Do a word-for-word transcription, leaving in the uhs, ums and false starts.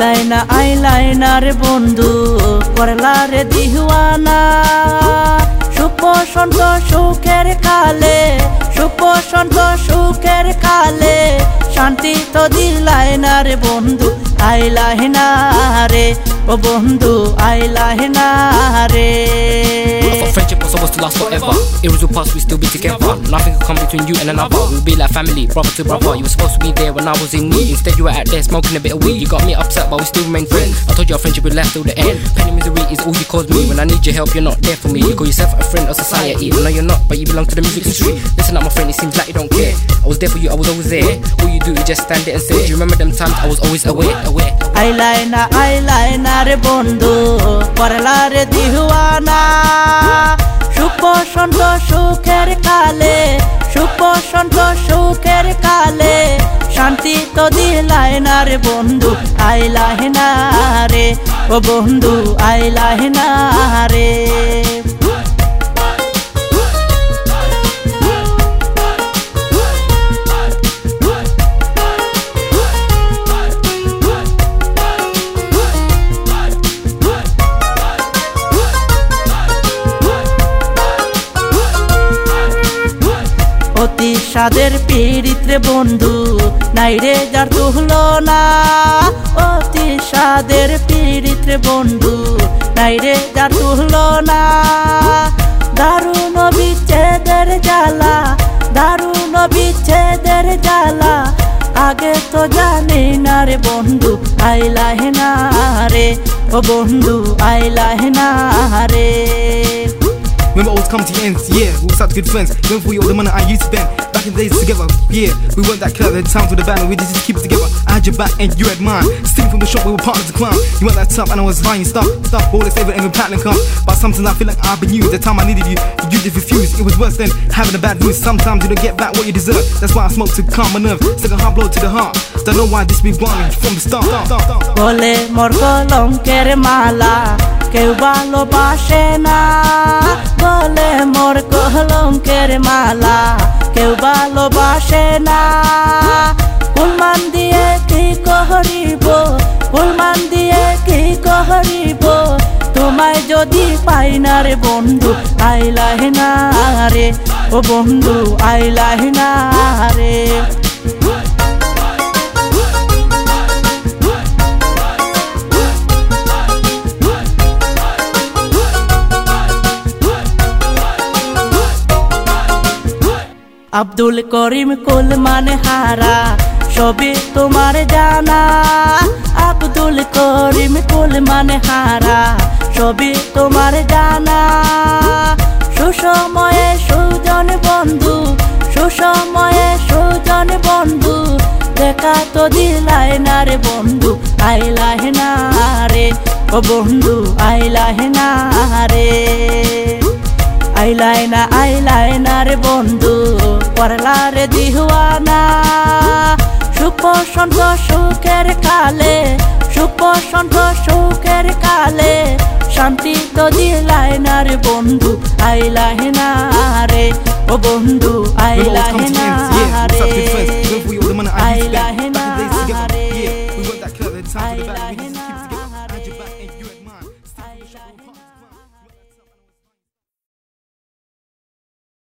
আইলাইনা আইলাইনা রে বন্ধু করলা রে দিওয়ানা সুখ বসন্ত সুখের কালে সুখ বসন্ত সুখের কালে শান্তি তো দিলাইনা রে বন্ধু আইলাইনা রে ও বন্ধু আইলাইনা রে Friendship was supposed to last forever. It was all past, we still be together. Nothing could come between you and another. We'll be like family, brother to brother. You were supposed to be there when I was in need. Instead you were out there smoking a bit of weed. You got me upset but we still remain friends. I told you our friendship would last till the end. Pain and misery is all you caused me. When I need your help you're not there for me. You call yourself a friend of society. I know you're not but you belong to the music industry. Listen up my friend, it seems like you don't care. I was there for you, I was always there. All you do is just stand there and say. Do you remember them times I was always aware, aware. Eyeliner, eyeliner re bondhu korla re diwana সুখ বসন্ত সুখের কালে সুখ বসন্ত সুখের কালে শান্তি তো দিলাইনা রে বন্ধু আইলাইনা রে ও বন্ধু আইলাইনা রে অতি সাদের পীড়িত রে বন্ধু নাই রে যার তুলনা অতি সাদের পীড়িত রে বন্ধু নাই রে যার তুলনা দারুণ বিচ্ছেদের জ্বালা দারুণ বিচ্ছেদের জ্বালা আগে তো জানি না রে বন্ধু আইলাইনা রে ও বন্ধু আইলাইনা রে When my always come to the ends, yeah, we were such good friends. Went for you all the money I used to spend. Back in the days together, yeah, we weren't that clever. Had times with the band and we just keep it together. I had your back and you had mine. Stealing from the shop, we were partners of crime. You weren't that tough and I was buying stuff, stuff. All this favorite and platinum come. But sometimes I feel like I've been used. The time I needed you, you just refused. It was worse than having a bad news. Sometimes you don't get back what you deserve. That's why I smoke to calm my nerves. It's like a hard blow to the heart. Don't know why this be wrong from the start. Gole mor kolonker mala কেউ ভালোবাসে না বলে মোর কলঙ্কের মালা কেউ ভালোবাসে না ফুলমান দিয়ে কি করিব ফুলমান দিয়ে কি করিব তোমায় যদি পাই না রে বন্ধু আইলাইনা রে ও বন্ধু আইলাইনা রে আব্দুল করিম কুল মানে হারা সবই তোমার জানা আব্দুল করিম কুল মানে হারা সবই তোমার জানা সুসময়ে সুজন বন্ধু সুসময়ে সুজন বন্ধু দেখা তো দিলাইনা রে বন্ধু আইলাইনা রে ও বন্ধু আইলাইনা রে আইলাইনা আইলাইনা রে বন্ধু করলা রে দিওয়ানা সুখ বসন্ত সুখের কালে সুখ বসন্ত সুখের কালে শান্তি তো দিলাইনা রে বন্ধু আইলাইনা রে ও বন্ধু আইলাইনা রে আইলাইনা রে আইলাইনা রে